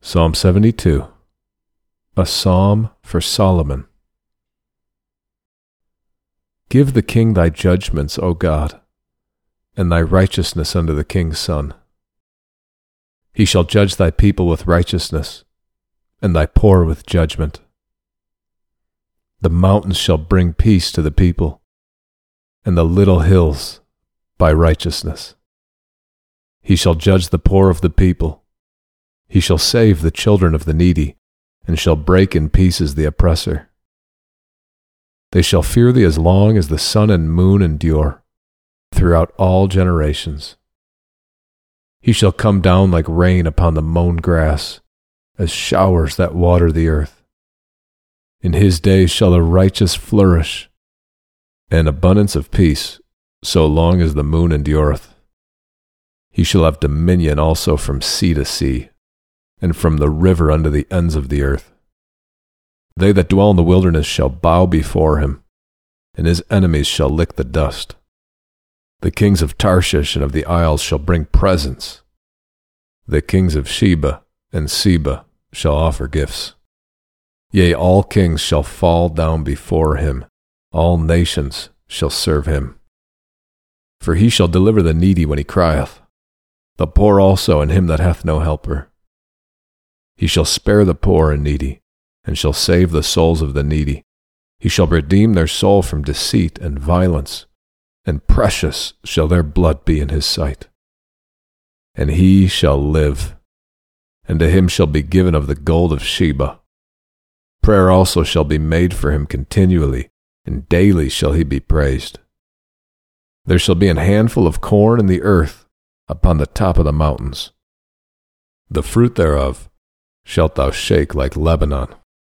Psalm 72, a psalm for Solomon. Give the king thy judgments, O God, and thy righteousness unto the king's son. He shall judge thy people with righteousness, and thy poor with judgment. The mountains shall bring peace to the people, and the little hills by righteousness. He shall judge the poor of the people. He shall save the children of the needy, and shall break in pieces the oppressor. They shall fear thee as long as the sun and moon endure, throughout all generations. He shall come down like rain upon the mown grass, as showers that water the earth. In his days shall the righteous flourish, and abundance of peace, so long as the moon endureth. He shall have dominion also from sea to sea, and from the river unto the ends of the earth. They that dwell in the wilderness shall bow before him, and his enemies shall lick the dust. The kings of Tarshish and of the isles shall bring presents. The kings of Sheba and Seba shall offer gifts. Yea, all kings shall fall down before him, all nations shall serve him. For he shall deliver the needy when he crieth, the poor also and him that hath no helper. He shall spare the poor and needy, and shall save the souls of the needy. He shall redeem their soul from deceit and violence, and precious shall their blood be in his sight. And he shall live, and to him shall be given of the gold of Sheba. Prayer also shall be made for him continually, and daily shall he be praised. There shall be an handful of corn in the earth upon the top of the mountains. The fruit thereof shalt thou shake like Lebanon,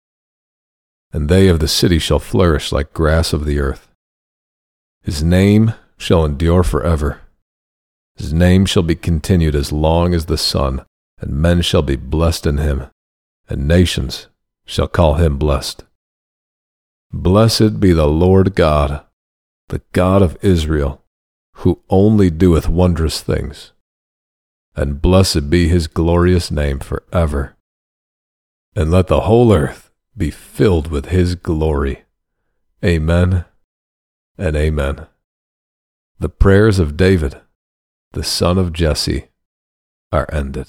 and they of the city shall flourish like grass of the earth. His name shall endure forever. His name shall be continued as long as the sun, and men shall be blessed in him, and nations shall call him blessed. Blessed be the Lord God, the God of Israel, who only doeth wondrous things, and blessed be his glorious name forever. And let the whole earth be filled with his glory. Amen and amen. The prayers of David, the son of Jesse, are ended.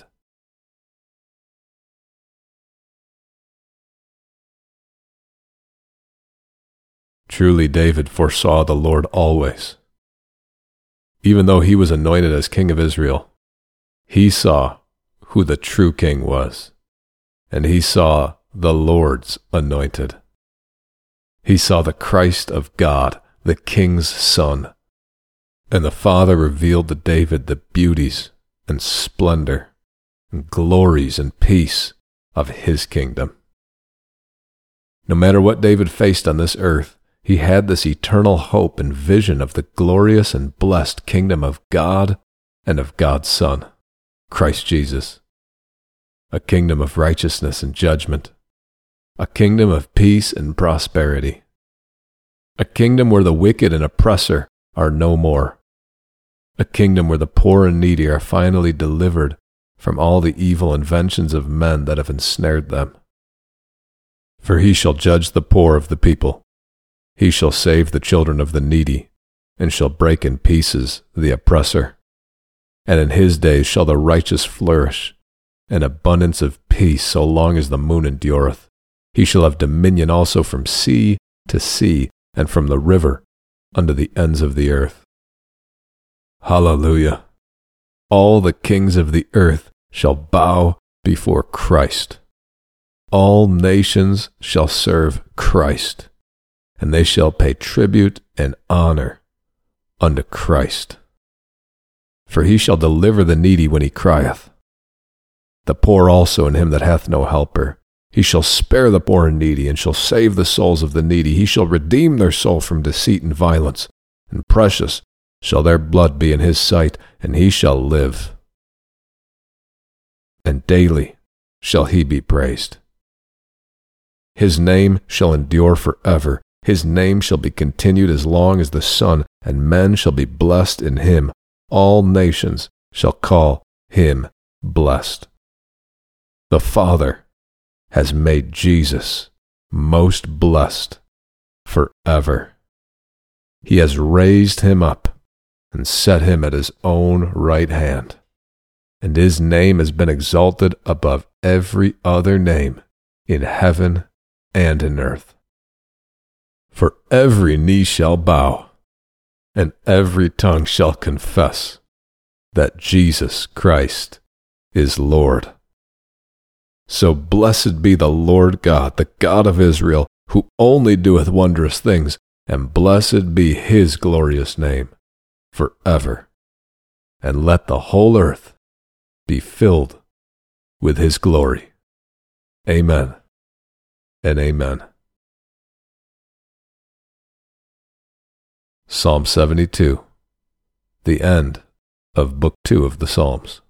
Truly David foresaw the Lord always. Even though he was anointed as king of Israel, he saw who the true king was. And he saw the Lord's anointed. He saw the Christ of God, the King's Son. And the Father revealed to David the beauties and splendor and glories and peace of his kingdom. No matter what David faced on this earth, he had this eternal hope and vision of the glorious and blessed kingdom of God and of God's Son, Christ Jesus. A kingdom of righteousness and judgment, a kingdom of peace and prosperity, a kingdom where the wicked and oppressor are no more, a kingdom where the poor and needy are finally delivered from all the evil inventions of men that have ensnared them. For he shall judge the poor of the people, he shall save the children of the needy, and shall break in pieces the oppressor. And in his days shall the righteous flourish, and abundance of peace so long as the moon endureth. He shall have dominion also from sea to sea, and from the river unto the ends of the earth. Hallelujah! All the kings of the earth shall bow before Christ. All nations shall serve Christ, and they shall pay tribute and honor unto Christ. For he shall deliver the needy when he crieth, the poor also and him that hath no helper. He shall spare the poor and needy, and shall save the souls of the needy. He shall redeem their soul from deceit and violence, and precious shall their blood be in his sight, and he shall live. And daily shall he be praised. His name shall endure forever. His name shall be continued as long as the sun, and men shall be blessed in him. All nations shall call him blessed. the Father has made Jesus most blessed forever. He has raised him up and set him at his own right hand, and his name has been exalted above every other name in heaven and in earth. For every knee shall bow, and every tongue shall confess that Jesus Christ is Lord. So blessed be the Lord God, the God of Israel, who only doeth wondrous things, and blessed be his glorious name forever. And let the whole earth be filled with his glory. Amen and amen. Psalm 72, the end of Book 2 of the Psalms.